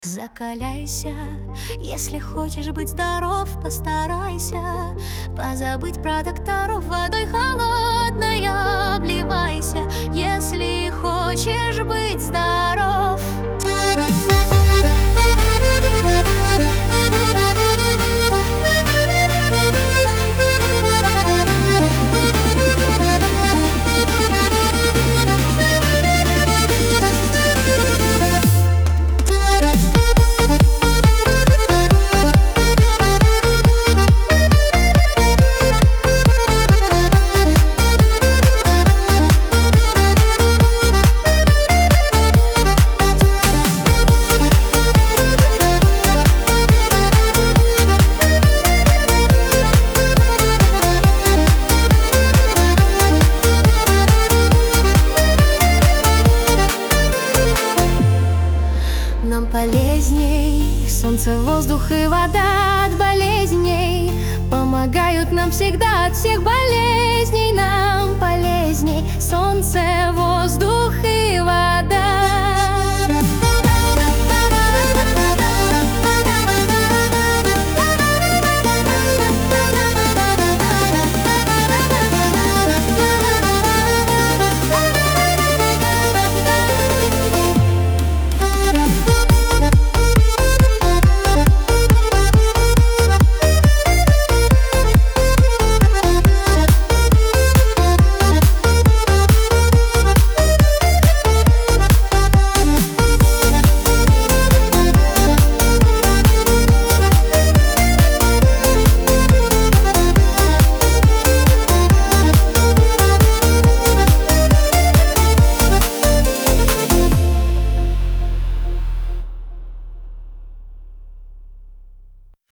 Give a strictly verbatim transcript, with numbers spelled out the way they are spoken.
Закаляйся, если хочешь быть здоров, постарайся позабыть про докторов, водой холодной обливайся, если хочешь быть здоров. Нам полезней солнце, воздух и вода от болезней. Помогают нам всегда от всех болезней. Нам полезней солнце, воздух и вода.